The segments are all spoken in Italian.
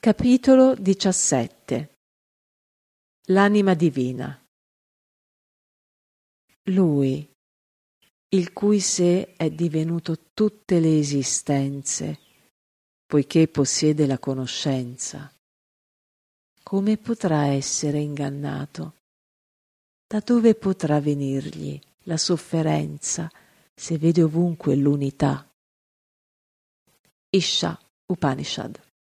Capitolo 17. L'anima divina. Lui, il cui sé è divenuto tutte le esistenze, poiché possiede la conoscenza, come potrà essere ingannato? Da dove potrà venirgli la sofferenza se vede ovunque l'unità? Isha Upanishad.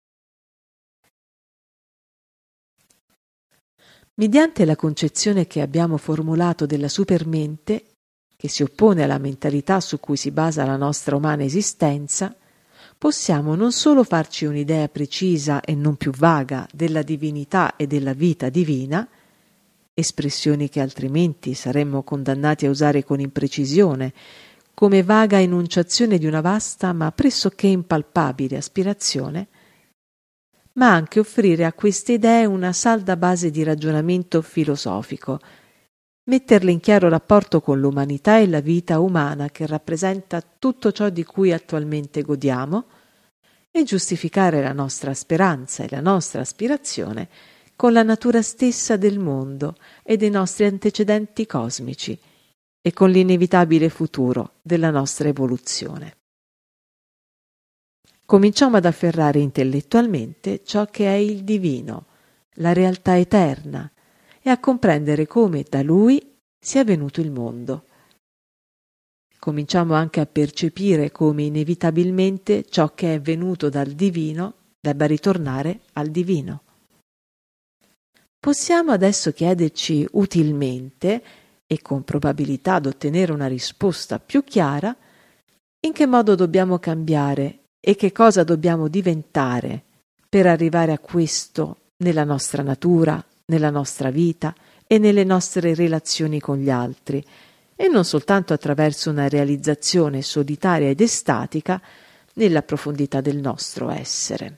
Mediante la concezione che abbiamo formulato della supermente, che si oppone alla mentalità su cui si basa la nostra umana esistenza, possiamo non solo farci un'idea precisa e non più vaga della divinità e della vita divina, espressioni che altrimenti saremmo condannati a usare con imprecisione, come vaga enunciazione di una vasta ma pressoché impalpabile aspirazione, ma anche offrire a queste idee una salda base di ragionamento filosofico, metterle in chiaro rapporto con l'umanità e la vita umana che rappresenta tutto ciò di cui attualmente godiamo e giustificare la nostra speranza e la nostra aspirazione con la natura stessa del mondo e dei nostri antecedenti cosmici e con l'inevitabile futuro della nostra evoluzione. Cominciamo ad afferrare intellettualmente ciò che è il divino, la realtà eterna, e a comprendere come da lui sia venuto il mondo. Cominciamo anche a percepire come inevitabilmente ciò che è venuto dal divino debba ritornare al divino. Possiamo adesso chiederci utilmente, e con probabilità ad ottenere una risposta più chiara, in che modo dobbiamo cambiare e che cosa dobbiamo diventare per arrivare a questo nella nostra natura, nella nostra vita e nelle nostre relazioni con gli altri, e non soltanto attraverso una realizzazione solitaria ed estatica nella profondità del nostro essere.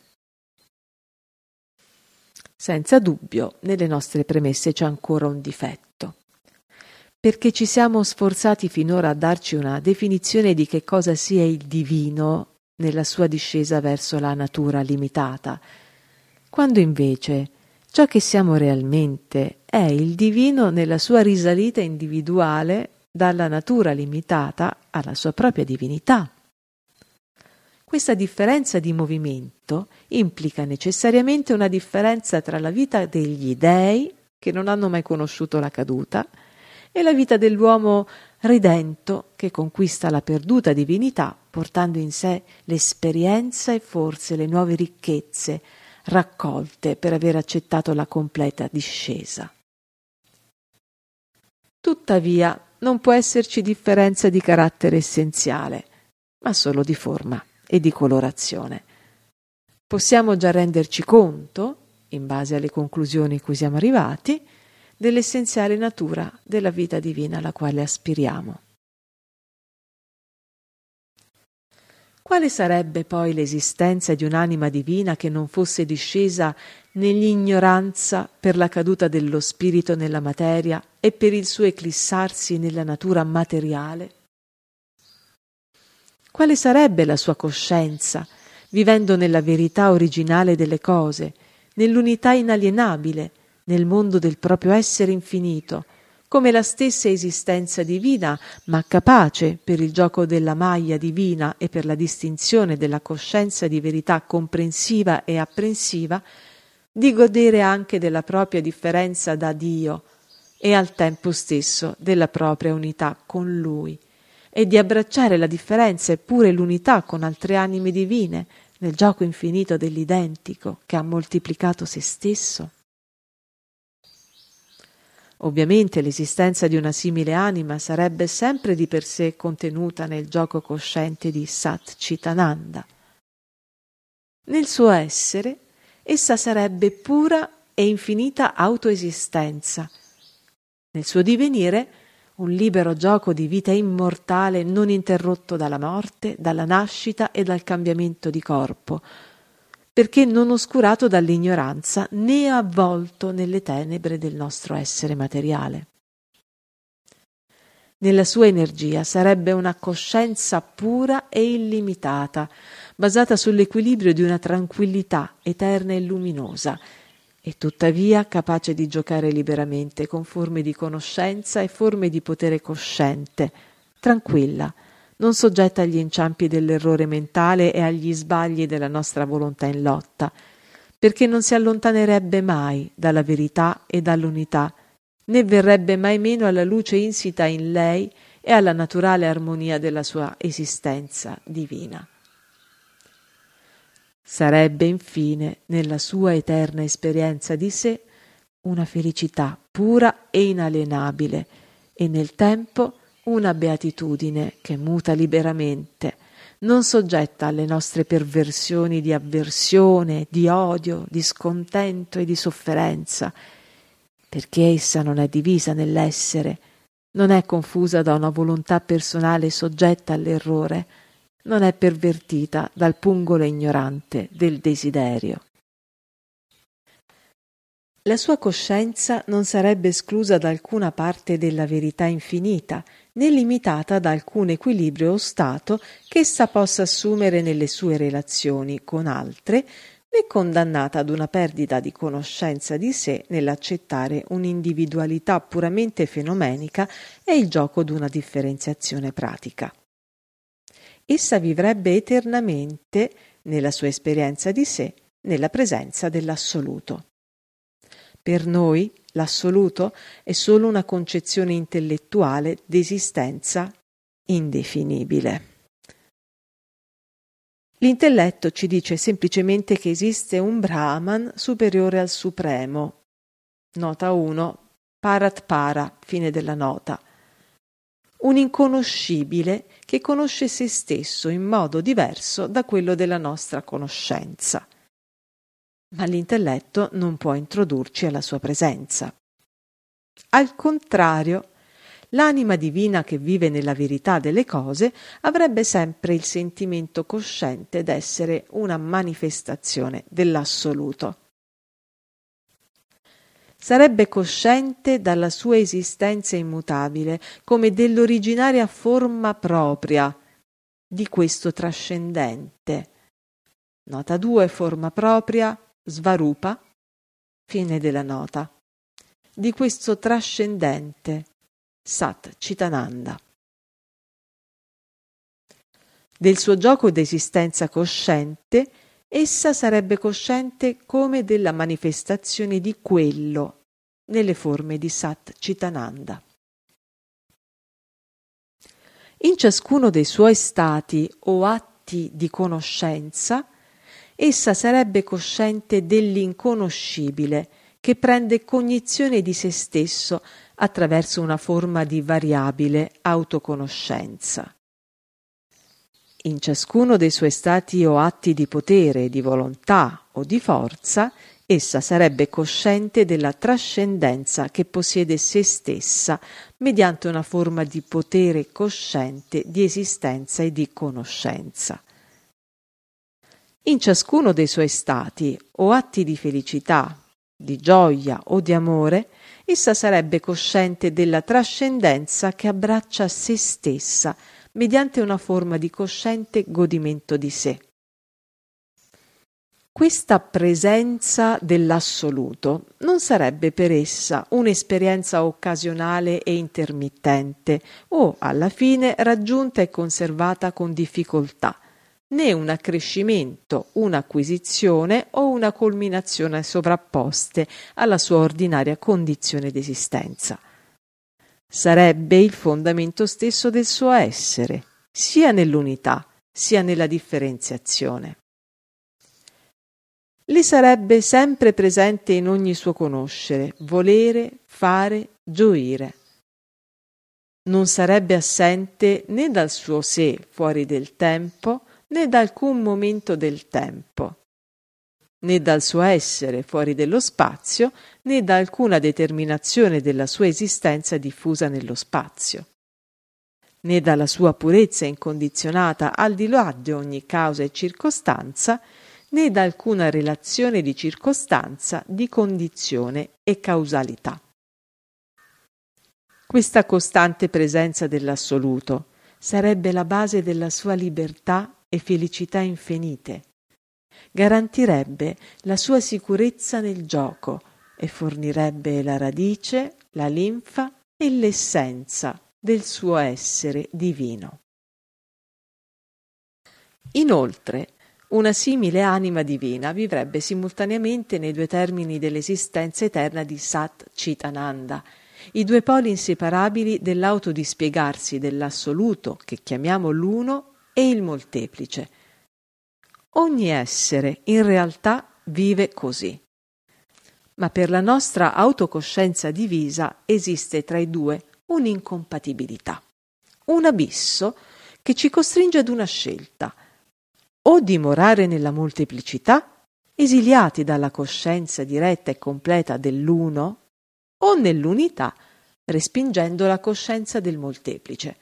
Senza dubbio, nelle nostre premesse c'è ancora un difetto, perché ci siamo sforzati finora a darci una definizione di che cosa sia il divino nella sua discesa verso la natura limitata, quando invece ciò che siamo realmente è il divino nella sua risalita individuale dalla natura limitata alla sua propria divinità. Questa differenza di movimento implica necessariamente una differenza tra la vita degli dei, che non hanno mai conosciuto la caduta, e la vita dell'uomo ridento che conquista la perduta divinità portando in sé l'esperienza e forse le nuove ricchezze raccolte per aver accettato la completa discesa. Tuttavia non può esserci differenza di carattere essenziale, ma solo di forma e di colorazione. Possiamo già renderci conto, in base alle conclusioni a cui siamo arrivati, dell'essenziale natura della vita divina alla quale aspiriamo. Quale sarebbe poi l'esistenza di un'anima divina che non fosse discesa nell'ignoranza per la caduta dello spirito nella materia e per il suo eclissarsi nella natura materiale? Quale sarebbe la sua coscienza, vivendo nella verità originale delle cose, nell'unità inalienabile, nel mondo del proprio essere infinito, come la stessa esistenza divina, ma capace, per il gioco della maglia divina e per la distinzione della coscienza di verità comprensiva e apprensiva, di godere anche della propria differenza da Dio e al tempo stesso della propria unità con Lui, e di abbracciare la differenza e pure l'unità con altre anime divine nel gioco infinito dell'identico che ha moltiplicato se stesso? Ovviamente l'esistenza di una simile anima sarebbe sempre di per sé contenuta nel gioco cosciente di Sat Chitananda. Nel suo essere, essa sarebbe pura e infinita autoesistenza. Nel suo divenire, un libero gioco di vita immortale non interrotto dalla morte, dalla nascita e dal cambiamento di corpo, perché non oscurato dall'ignoranza né avvolto nelle tenebre del nostro essere materiale. Nella sua energia sarebbe una coscienza pura e illimitata, basata sull'equilibrio di una tranquillità eterna e luminosa, e tuttavia capace di giocare liberamente con forme di conoscenza e forme di potere cosciente, tranquilla, non soggetta agli inciampi dell'errore mentale e agli sbagli della nostra volontà in lotta, perché non si allontanerebbe mai dalla verità e dall'unità, né verrebbe mai meno alla luce insita in lei e alla naturale armonia della sua esistenza divina. Sarebbe infine, nella sua eterna esperienza di sé, una felicità pura e inalienabile e nel tempo una beatitudine che muta liberamente, non soggetta alle nostre perversioni di avversione, di odio, di scontento e di sofferenza, perché essa non è divisa nell'essere, non è confusa da una volontà personale soggetta all'errore, non è pervertita dal pungolo ignorante del desiderio. La sua coscienza non sarebbe esclusa da alcuna parte della verità infinita, né limitata da alcun equilibrio o stato che essa possa assumere nelle sue relazioni con altre, né condannata ad una perdita di conoscenza di sé nell'accettare un'individualità puramente fenomenica e il gioco d'una differenziazione pratica. Essa vivrebbe eternamente, nella sua esperienza di sé, nella presenza dell'assoluto. Per noi l'assoluto è solo una concezione intellettuale d'esistenza indefinibile. L'intelletto ci dice semplicemente che esiste un Brahman superiore al Supremo. Nota 1, Parat Para, fine della nota. Un inconoscibile che conosce se stesso in modo diverso da quello della nostra conoscenza. Ma l'intelletto non può introdurci alla sua presenza. Al contrario, l'anima divina che vive nella verità delle cose avrebbe sempre il sentimento cosciente d'essere una manifestazione dell'assoluto. Sarebbe cosciente dalla sua esistenza immutabile come dell'originaria forma propria di questo trascendente. Nota 2, forma propria, Svarupa, fine della nota. Di questo trascendente, Sat Chitananda. Del suo gioco d'esistenza cosciente, essa sarebbe cosciente come della manifestazione di quello nelle forme di Sat Chitananda. In ciascuno dei suoi stati o atti di conoscenza, essa sarebbe cosciente dell'inconoscibile che prende cognizione di se stesso attraverso una forma di variabile autoconoscenza. In ciascuno dei suoi stati o atti di potere, di volontà o di forza, essa sarebbe cosciente della trascendenza che possiede se stessa mediante una forma di potere cosciente di esistenza e di conoscenza. In ciascuno dei suoi stati o atti di felicità, di gioia o di amore, essa sarebbe cosciente della trascendenza che abbraccia se stessa mediante una forma di cosciente godimento di sé. Questa presenza dell'assoluto non sarebbe per essa un'esperienza occasionale e intermittente o, alla fine, raggiunta e conservata con difficoltà, né un accrescimento, un'acquisizione o una culminazione sovrapposte alla sua ordinaria condizione d'esistenza. Sarebbe il fondamento stesso del suo essere, sia nell'unità, sia nella differenziazione. Le sarebbe sempre presente in ogni suo conoscere, volere, fare, gioire. Non sarebbe assente né dal suo sé fuori del tempo, né da alcun momento del tempo, né dal suo essere fuori dello spazio, né da alcuna determinazione della sua esistenza diffusa nello spazio, né dalla sua purezza incondizionata al di là di ogni causa e circostanza, né da alcuna relazione di circostanza, di condizione e causalità. Questa costante presenza dell'assoluto sarebbe la base della sua libertà e felicità infinite. Garantirebbe la sua sicurezza nel gioco e fornirebbe la radice, la linfa e l'essenza del suo essere divino. Inoltre, una simile anima divina vivrebbe simultaneamente nei due termini dell'esistenza eterna di Sat Chit Ananda, i due poli inseparabili dell'autodispiegarsi dell'assoluto che chiamiamo l'uno e il molteplice. Ogni essere in realtà vive così, ma per la nostra autocoscienza divisa esiste tra i due un'incompatibilità, un abisso che ci costringe ad una scelta: o dimorare nella molteplicità, esiliati dalla coscienza diretta e completa dell'uno, o nell'unità, respingendo la coscienza del molteplice.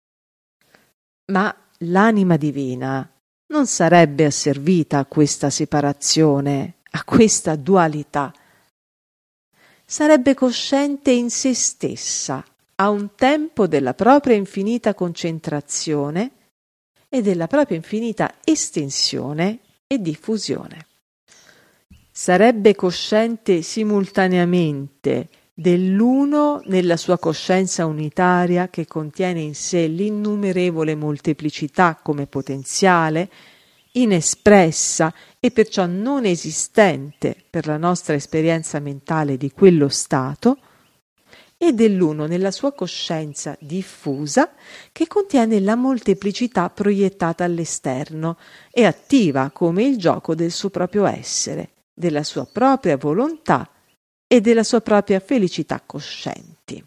Ma l'anima divina non sarebbe asservita a questa separazione, a questa dualità. Sarebbe cosciente in se stessa, a un tempo della propria infinita concentrazione e della propria infinita estensione e diffusione. Sarebbe cosciente simultaneamente dell'uno nella sua coscienza unitaria che contiene in sé l'innumerevole molteplicità come potenziale, inespressa e perciò non esistente per la nostra esperienza mentale di quello stato, e dell'uno nella sua coscienza diffusa che contiene la molteplicità proiettata all'esterno e attiva come il gioco del suo proprio essere, della sua propria volontà e della sua propria felicità coscienti.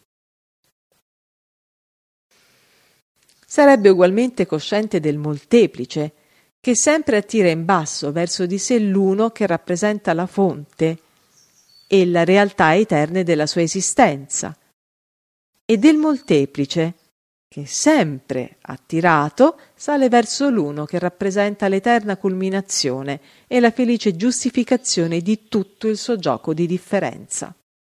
Sarebbe ugualmente cosciente del molteplice, che sempre attira in basso verso di sé l'uno che rappresenta la fonte e la realtà eterne della sua esistenza, e del molteplice, che sempre attirato sale verso l'uno che rappresenta l'eterna culminazione e la felice giustificazione di tutto il suo gioco di differenza.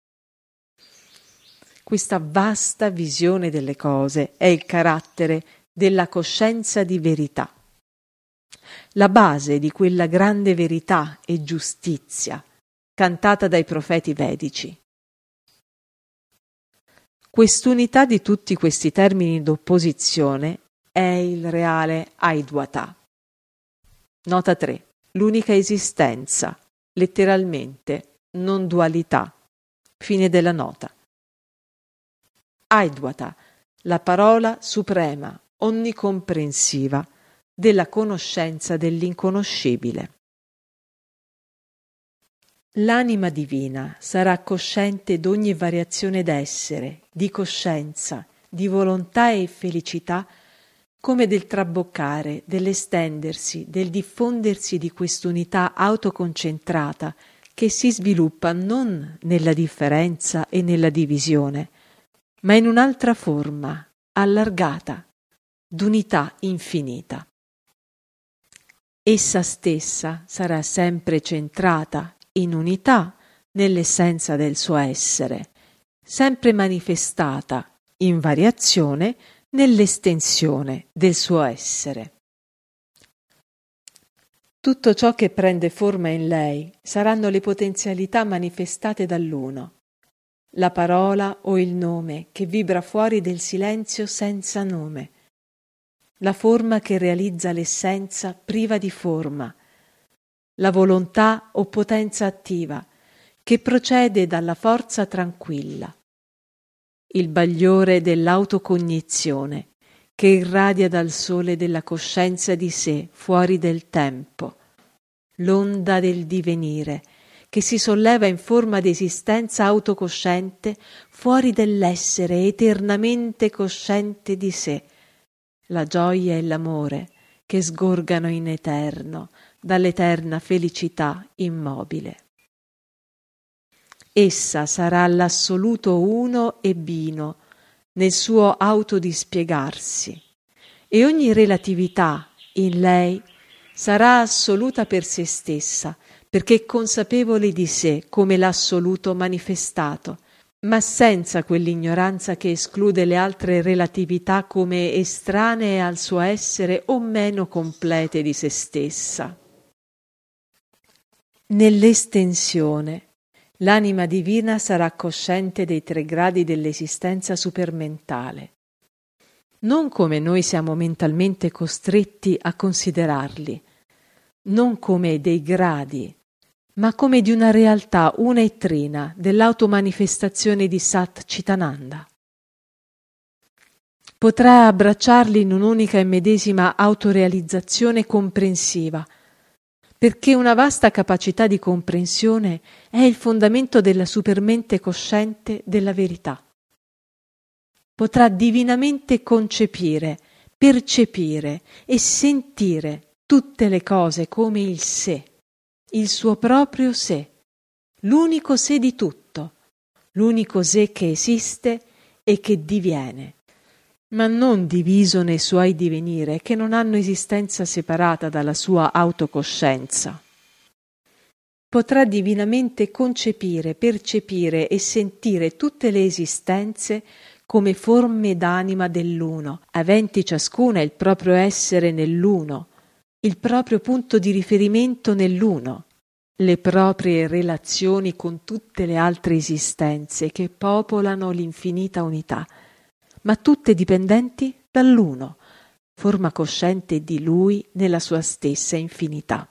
Questa vasta visione delle cose è il carattere della coscienza di verità, la base di quella grande verità e giustizia cantata dai profeti vedici. Quest'unità di tutti questi termini d'opposizione è il reale Advaita. Nota 3. L'unica esistenza, letteralmente, non dualità. Fine della nota. Advaita, la parola suprema, onnicomprensiva, della conoscenza dell'inconoscibile. L'anima divina sarà cosciente d'ogni variazione d'essere, di coscienza, di volontà e felicità, come del traboccare, dell'estendersi, del diffondersi di quest'unità autoconcentrata che si sviluppa non nella differenza e nella divisione, ma in un'altra forma, allargata, d'unità infinita. Essa stessa sarà sempre centrata in unità nell'essenza del suo essere, sempre manifestata in variazione nell'estensione del suo essere. Tutto ciò che prende forma in lei saranno le potenzialità manifestate dall'uno, la parola o il nome che vibra fuori del silenzio senza nome, la forma che realizza l'essenza priva di forma, la volontà o potenza attiva che procede dalla forza tranquilla, il bagliore dell'autocognizione che irradia dal sole della coscienza di sé fuori del tempo, l'onda del divenire che si solleva in forma di esistenza autocosciente fuori dell'essere eternamente cosciente di sé, la gioia e l'amore che sgorgano in eterno dall'eterna felicità immobile. Essa sarà l'assoluto uno e bino nel suo autodispiegarsi e ogni relatività in lei sarà assoluta per se stessa perché consapevole di sé come l'assoluto manifestato ma senza quell'ignoranza che esclude le altre relatività come estranee al suo essere o meno complete di se stessa. Nell'estensione, l'anima divina sarà cosciente dei 3 gradi dell'esistenza supermentale, non come noi siamo mentalmente costretti a considerarli, non come dei gradi, ma come di una realtà una e trina dell'automanifestazione di Sat Chitananda. Potrà abbracciarli in un'unica e medesima autorealizzazione comprensiva, perché una vasta capacità di comprensione è il fondamento della supermente cosciente della verità. Potrà divinamente concepire, percepire e sentire tutte le cose come il sé, il suo proprio sé, l'unico sé di tutto, l'unico sé che esiste e che diviene, ma non diviso nei suoi divenire che non hanno esistenza separata dalla sua autocoscienza. Potrà divinamente concepire, percepire e sentire tutte le esistenze come forme d'anima dell'uno, aventi ciascuna il proprio essere nell'uno, il proprio punto di riferimento nell'uno, le proprie relazioni con tutte le altre esistenze che popolano l'infinita unità, ma tutte dipendenti dall'uno, forma cosciente di lui nella sua stessa infinità.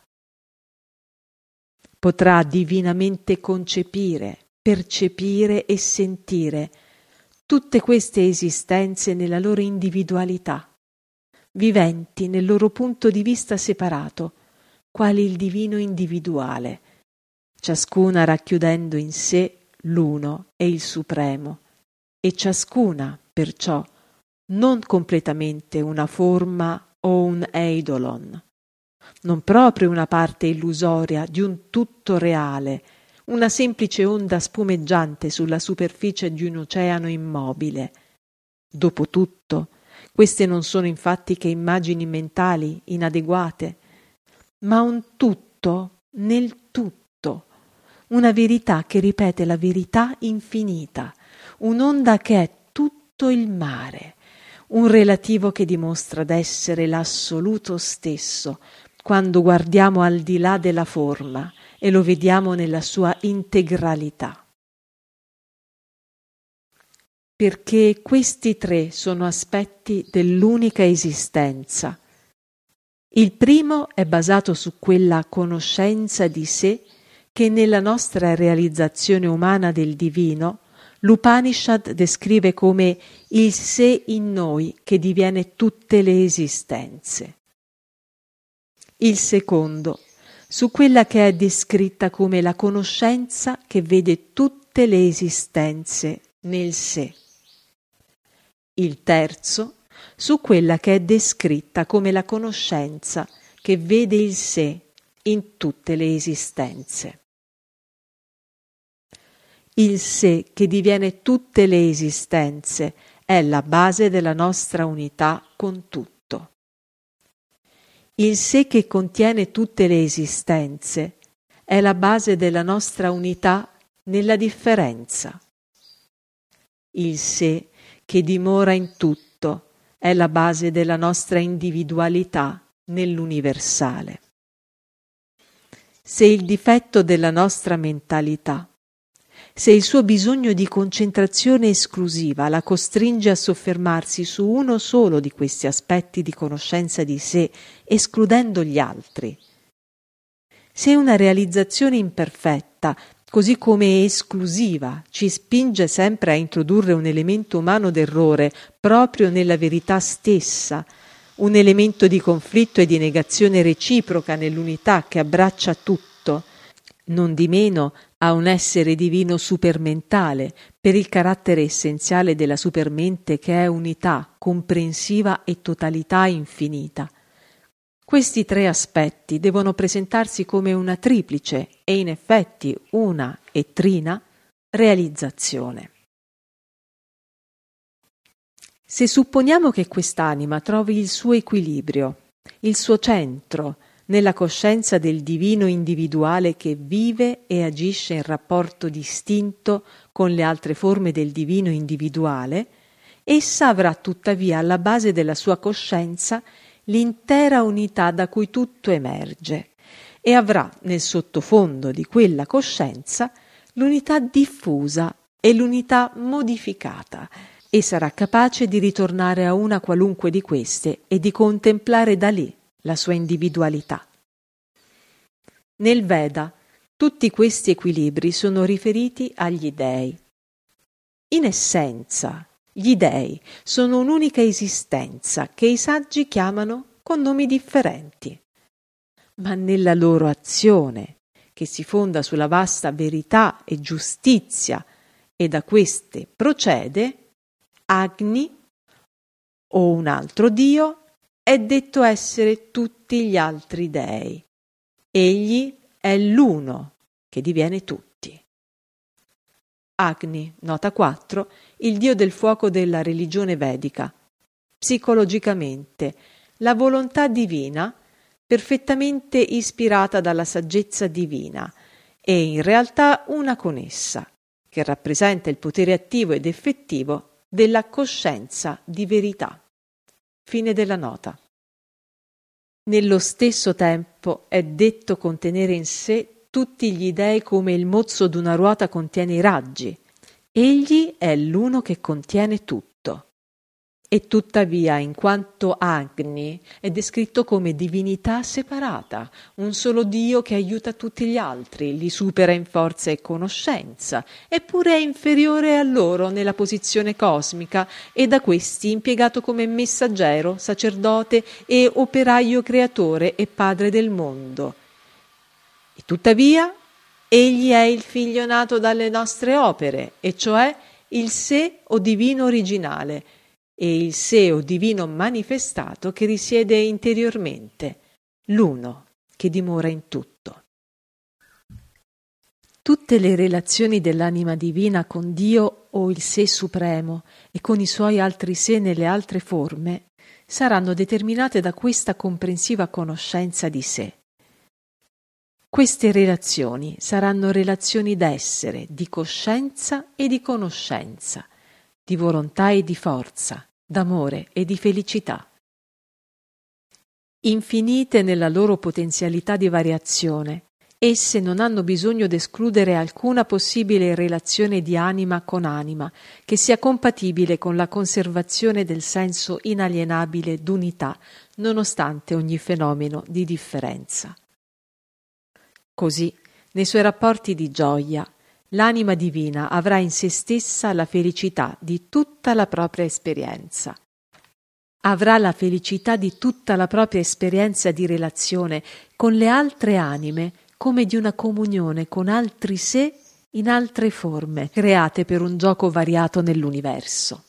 Potrà divinamente concepire, percepire e sentire tutte queste esistenze nella loro individualità, viventi nel loro punto di vista separato, quali il divino individuale, ciascuna racchiudendo in sé l'uno e il supremo, e ciascuna, perciò, non completamente una forma o un eidolon, non proprio una parte illusoria di un tutto reale, una semplice onda spumeggiante sulla superficie di un oceano immobile. Dopotutto, queste non sono infatti che immagini mentali inadeguate, ma un tutto nel tutto, una verità che ripete la verità infinita, un'onda che è tutto il mare, un relativo che dimostra d'essere l'assoluto stesso, quando guardiamo al di là della forma e lo vediamo nella sua integralità. Perché questi 3 sono aspetti dell'unica esistenza. Il primo è basato su quella conoscenza di sé che nella nostra realizzazione umana del divino l'Upanishad descrive come il sé in noi che diviene tutte le esistenze. Il secondo, su quella che è descritta come la conoscenza che vede tutte le esistenze nel sé. Il terzo, su quella che è descritta come la conoscenza che vede il sé in tutte le esistenze. Il sé che diviene tutte le esistenze è la base della nostra unità con tutto. Il sé che contiene tutte le esistenze è la base della nostra unità nella differenza. Il sé che dimora in tutto è la base della nostra individualità nell'universale. Se il difetto della nostra mentalità, se il suo bisogno di concentrazione esclusiva la costringe a soffermarsi su uno solo di questi aspetti di conoscenza di sé, escludendo gli altri, se una realizzazione imperfetta, così come esclusiva, ci spinge sempre a introdurre un elemento umano d'errore proprio nella verità stessa, un elemento di conflitto e di negazione reciproca nell'unità che abbraccia tutto, nondimeno a un essere divino supermentale, per il carattere essenziale della supermente che è unità, comprensiva e totalità infinita. Questi 3 aspetti devono presentarsi come una triplice e in effetti una e trina realizzazione. Se supponiamo che quest'anima trovi il suo equilibrio, il suo centro, nella coscienza del divino individuale che vive e agisce in rapporto distinto con le altre forme del divino individuale, essa avrà tuttavia alla base della sua coscienza l'intera unità da cui tutto emerge e avrà nel sottofondo di quella coscienza l'unità diffusa e l'unità modificata, e sarà capace di ritornare a una qualunque di queste e di contemplare da lì la sua individualità. Nel Veda tutti questi equilibri sono riferiti agli dei. In essenza, gli dei sono un'unica esistenza che i saggi chiamano con nomi differenti, ma nella loro azione, che si fonda sulla vasta verità e giustizia e da queste procede, Agni o un altro dio è detto essere tutti gli altri dei. Egli è l'uno che diviene tutti. Agni, nota 4, il dio del fuoco della religione vedica. Psicologicamente, la volontà divina perfettamente ispirata dalla saggezza divina e in realtà una con essa, che rappresenta il potere attivo ed effettivo della coscienza di verità. Fine della nota. Nello stesso tempo è detto contenere in sé tutti gli dei come il mozzo d'una ruota contiene i raggi. Egli è l'uno che contiene tutto. E tuttavia, in quanto Agni è descritto come divinità separata, un solo Dio che aiuta tutti gli altri, li supera in forza e conoscenza, eppure è inferiore a loro nella posizione cosmica e da questi impiegato come messaggero, sacerdote e operaio creatore e padre del mondo. E tuttavia, egli è il figlio nato dalle nostre opere, e cioè il sé o divino originale, e il sé o divino manifestato che risiede interiormente, l'uno che dimora in tutto. Tutte le relazioni dell'anima divina con Dio o il sé supremo e con i suoi altri sé nelle altre forme saranno determinate da questa comprensiva conoscenza di sé. Queste relazioni saranno relazioni d'essere, di coscienza e di conoscenza, di volontà e di forza, d'amore e di felicità. Infinite nella loro potenzialità di variazione, esse non hanno bisogno d'escludere alcuna possibile relazione di anima con anima che sia compatibile con la conservazione del senso inalienabile d'unità, nonostante ogni fenomeno di differenza. Così, nei suoi rapporti di gioia, l'anima divina avrà in se stessa la felicità di tutta la propria esperienza. Avrà la felicità di tutta la propria esperienza di relazione con le altre anime come di una comunione con altri sé in altre forme, create per un gioco variato nell'universo.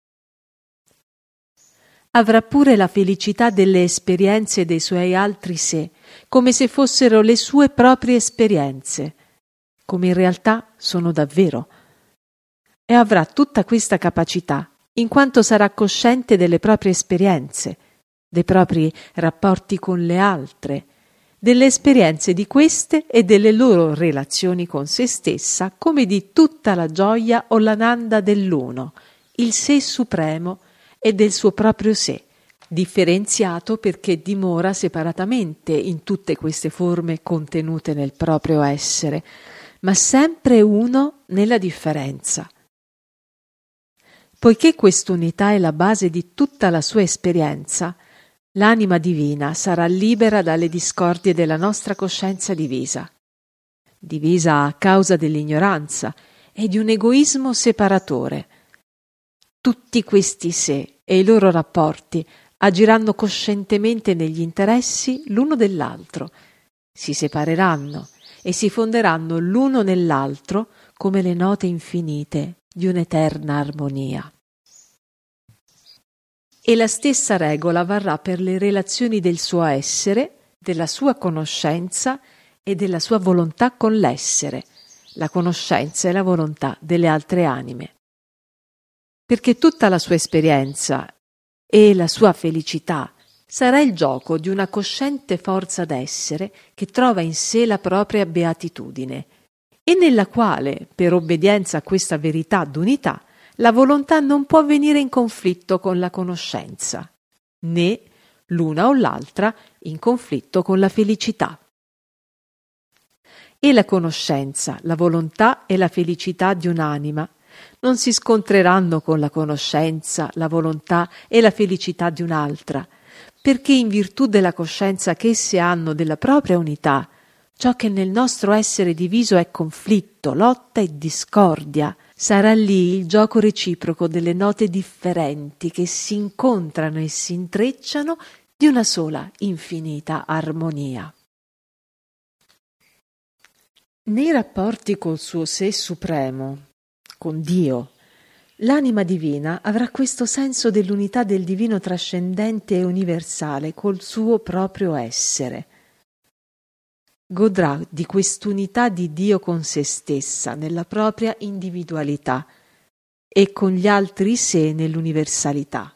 Avrà pure la felicità delle esperienze dei suoi altri sé, come se fossero le sue proprie esperienze, come in realtà sono davvero, e avrà tutta questa capacità in quanto sarà cosciente delle proprie esperienze, dei propri rapporti con le altre, delle esperienze di queste e delle loro relazioni con se stessa, come di tutta la gioia o l'ananda dell'uno, il sé supremo e del suo proprio sé, differenziato perché dimora separatamente in tutte queste forme contenute nel proprio essere, ma sempre uno nella differenza. Poiché quest'unità è la base di tutta la sua esperienza, l'anima divina sarà libera dalle discordie della nostra coscienza divisa a causa dell'ignoranza e di un egoismo separatore. Tutti questi sé e i loro rapporti agiranno coscientemente negli interessi l'uno dell'altro, si separeranno e si fonderanno l'uno nell'altro come le note infinite di un'eterna armonia. E la stessa regola varrà per le relazioni del suo essere, della sua conoscenza e della sua volontà con l'essere, la conoscenza e la volontà delle altre anime. Perché tutta la sua esperienza e la sua felicità sarà il gioco di una cosciente forza d'essere che trova in sé la propria beatitudine e nella quale, per obbedienza a questa verità d'unità, la volontà non può venire in conflitto con la conoscenza, né l'una o l'altra in conflitto con la felicità. E la conoscenza, la volontà e la felicità di un'anima non si scontreranno con la conoscenza, la volontà e la felicità di un'altra, perché in virtù della coscienza che esse hanno della propria unità, ciò che nel nostro essere diviso è conflitto, lotta e discordia, sarà lì il gioco reciproco delle note differenti che si incontrano e si intrecciano di una sola infinita armonia. Nei rapporti col suo sé supremo, con Dio, l'anima divina avrà questo senso dell'unità del divino trascendente e universale col suo proprio essere. Godrà di quest'unità di Dio con se stessa, nella propria individualità, e con gli altri sé nell'universalità.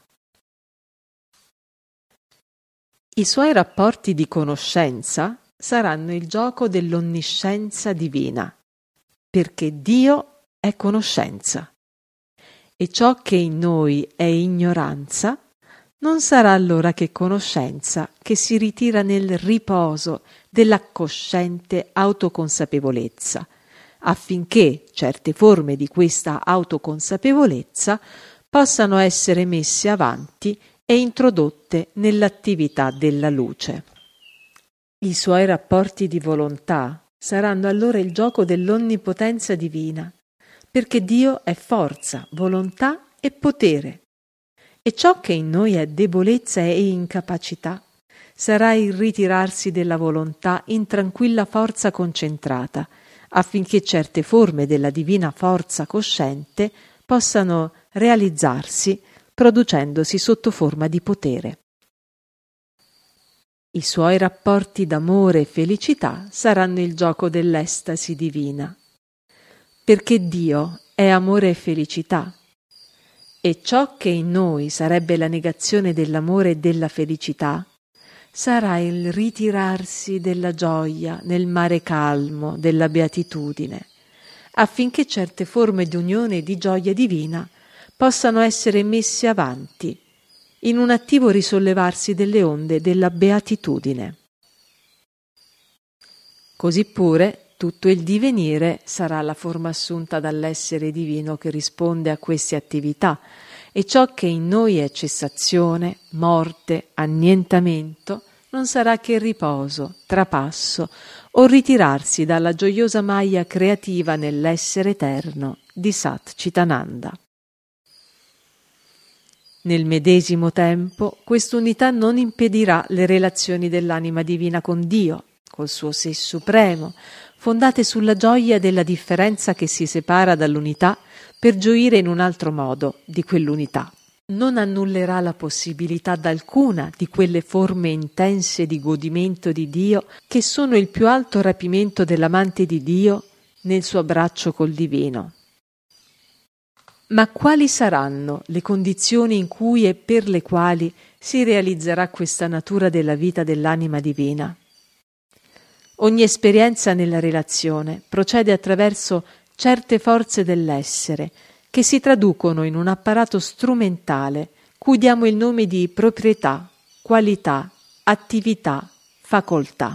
I suoi rapporti di conoscenza saranno il gioco dell'onniscienza divina, perché Dio è conoscenza, e ciò che in noi è ignoranza non sarà allora che conoscenza che si ritira nel riposo della cosciente autoconsapevolezza, affinché certe forme di questa autoconsapevolezza possano essere messe avanti e introdotte nell'attività della luce. I suoi rapporti di volontà saranno allora il gioco dell'onnipotenza divina, perché Dio è forza, volontà e potere, e ciò che in noi è debolezza e incapacità sarà il ritirarsi della volontà in tranquilla forza concentrata, affinché certe forme della divina forza cosciente possano realizzarsi producendosi sotto forma di potere. I suoi rapporti d'amore e felicità saranno il gioco dell'estasi divina, perché Dio è amore e felicità, e ciò che in noi sarebbe la negazione dell'amore e della felicità sarà il ritirarsi della gioia nel mare calmo della beatitudine, affinché certe forme di unione e di gioia divina possano essere messe avanti in un attivo risollevarsi delle onde della beatitudine. Così pure tutto il divenire sarà la forma assunta dall'essere divino che risponde a queste attività, e ciò che in noi è cessazione, morte, annientamento, non sarà che riposo, trapasso o ritirarsi dalla gioiosa maglia creativa nell'essere eterno di Sat Citananda. Nel medesimo tempo, quest'unità non impedirà le relazioni dell'anima divina con Dio, col suo sé supremo, fondate sulla gioia della differenza che si separa dall'unità per gioire in un altro modo di quell'unità. Non annullerà la possibilità d'alcuna di quelle forme intense di godimento di Dio che sono il più alto rapimento dell'amante di Dio nel suo abbraccio col divino. Ma quali saranno le condizioni in cui e per le quali si realizzerà questa natura della vita dell'anima divina? Ogni esperienza nella relazione procede attraverso certe forze dell'essere che si traducono in un apparato strumentale cui diamo il nome di proprietà, qualità, attività, facoltà.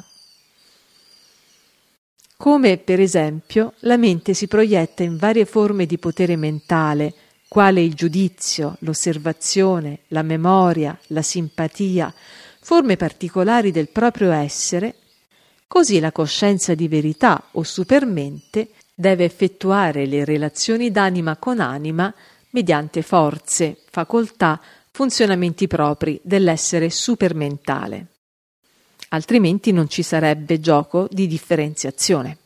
Come, per esempio, la mente si proietta in varie forme di potere mentale, quale il giudizio, l'osservazione, la memoria, la simpatia, forme particolari del proprio essere, così la coscienza di verità o supermente deve effettuare le relazioni d'anima con anima mediante forze, facoltà, funzionamenti propri dell'essere supermentale. Altrimenti non ci sarebbe gioco di differenziazione.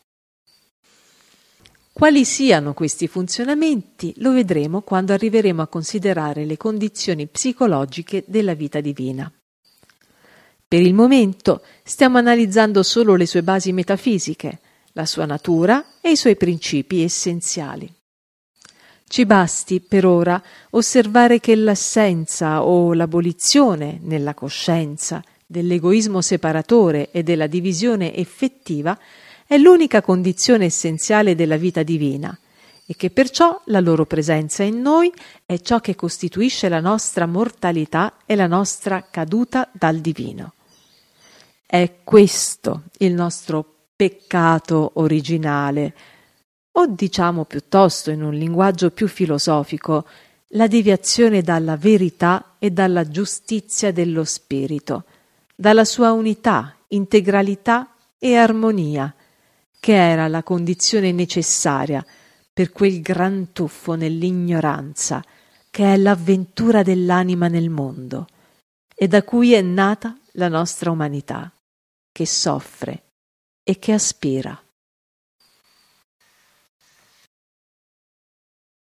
Quali siano questi funzionamenti lo vedremo quando arriveremo a considerare le condizioni psicologiche della vita divina. Per il momento stiamo analizzando solo le sue basi metafisiche, la sua natura e i suoi principi essenziali. Ci basti per ora osservare che l'assenza o l'abolizione nella coscienza dell'egoismo separatore e della divisione effettiva è l'unica condizione essenziale della vita divina e che perciò la loro presenza in noi è ciò che costituisce la nostra mortalità e la nostra caduta dal divino. È questo il nostro peccato originale, o diciamo piuttosto in un linguaggio più filosofico, la deviazione dalla verità e dalla giustizia dello spirito, dalla sua unità, integralità e armonia, che era la condizione necessaria per quel gran tuffo nell'ignoranza, che è l'avventura dell'anima nel mondo, e da cui è nata la nostra umanità, che soffre e che aspira.